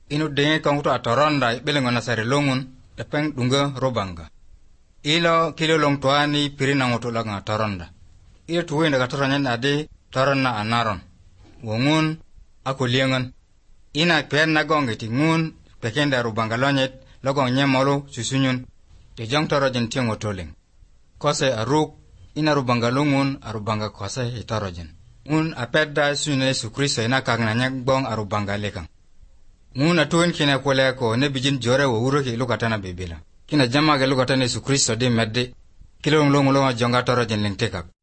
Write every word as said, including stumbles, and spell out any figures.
inu denge kong to atoronda belengo na sare longun epeng dunga robanga ilo kilo long tuani pirina ngoto langa toronda ilo tuwenda katoranyan ade toronna anaron wongun ako liangan ina pen na gongeti ngun pekenda robanga lonyet logong nyemolo susunyun te jong torojen tiango toling kose aruk ina robanga lungun arubanga kose itorojen ngun apedda sune Yesu Kristo ina kagna nyagbong arubanga lekang ngun atuen kina kwele ko ne bijin jore wo wuro ki lukatana bebela kina jama ge lukatana Yesu Kristo de medde kilong long long jonga torojen lengtekak